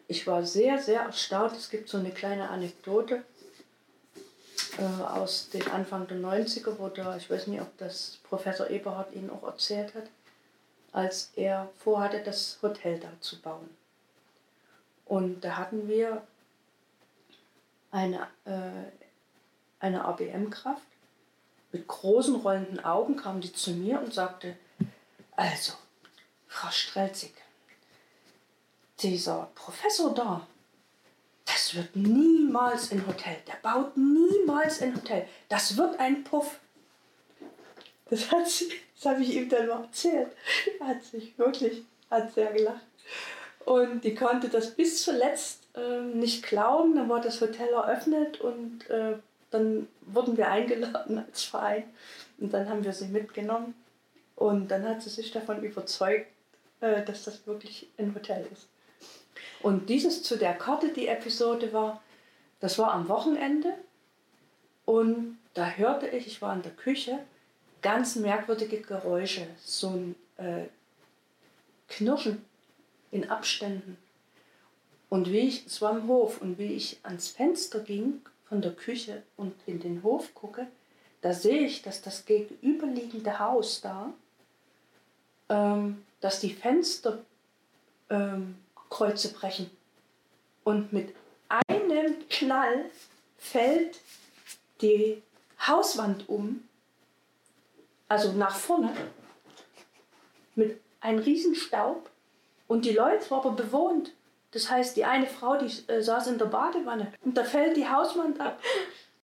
ich war sehr, sehr erstaunt. Es gibt so eine kleine Anekdote aus den Anfang der 90er, wo ich weiß nicht, ob das Professor Eberhard Ihnen auch erzählt hat, als er vorhatte, das Hotel da zu bauen. Und da hatten wir eine ABM-Kraft mit großen rollenden Augen, kam die zu mir und sagte, also, Frau Strelzig, dieser Professor da, das wird niemals ein Hotel, der baut niemals ein Hotel, das wird ein Puff. Das habe ich ihm dann mal erzählt. Er hat sehr gelacht. Und die konnte das bis zuletzt nicht glauben. Dann war das Hotel eröffnet und dann wurden wir eingeladen als Verein. Und dann haben wir sie mitgenommen. Und dann hat sie sich davon überzeugt, dass das wirklich ein Hotel ist. Und dieses zu der Karte, die Episode das war am Wochenende. Und da hörte ich war in der Küche, ganz merkwürdige Geräusche. So ein Knirschen in Abständen. Und es war im Hof, und wie ich ans Fenster ging von der Küche und in den Hof gucke, da sehe ich, dass das gegenüberliegende Haus da, dass die Fensterkreuze brechen. Und mit einem Knall fällt die Hauswand um, also nach vorne, mit einem riesen Staub. Und die Leute waren aber bewohnt. Das heißt, die eine Frau, die saß in der Badewanne und da fällt die Hauswand ab.